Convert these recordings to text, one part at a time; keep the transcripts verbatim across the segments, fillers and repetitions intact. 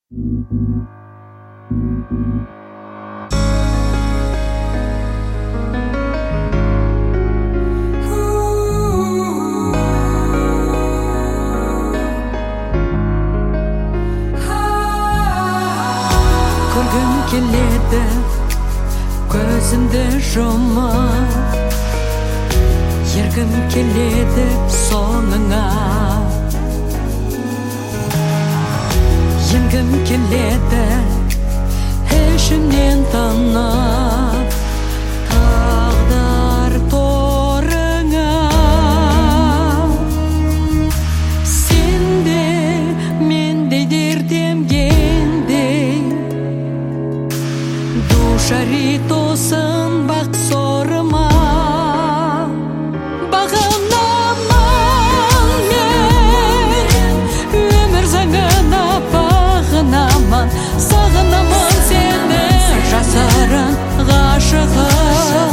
Көргім келеді көзімді жұмып, ергім келеді соңыңа, енгім келеді ішімнен танып тағдыр торыңа. Сенде мендей дертемгендей душари тосын бақ сорыма. Бағынамын мен өмір заңына, бағынамын, сағынамын сені жасырын ғашығым.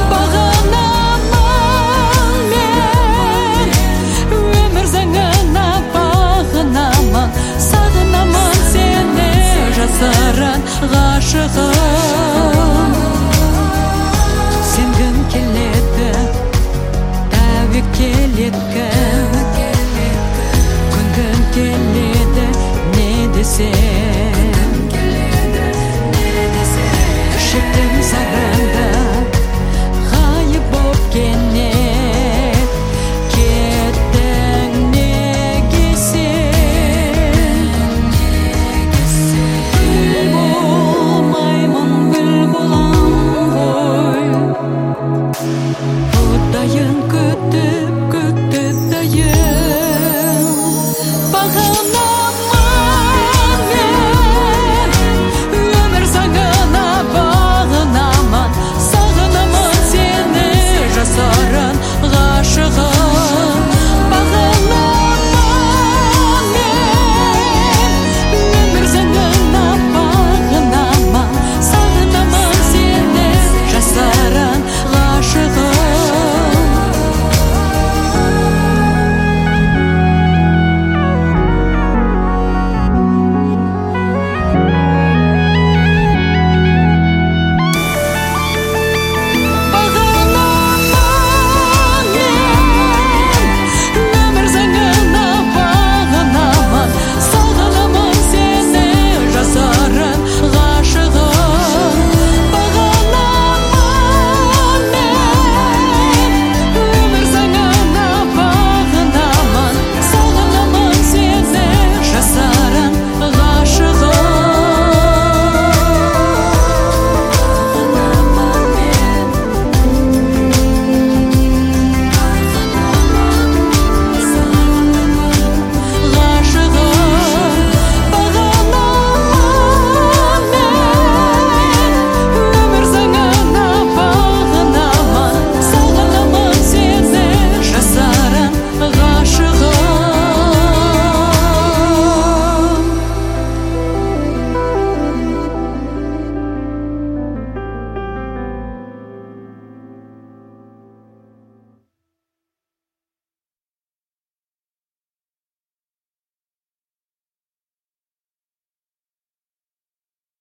Бағынамын мен өмір заңына, бағынамын, сағынамын сені жасырын ғашығым. Сенгім келеді тәуекел еткім, көнгім келеді не десе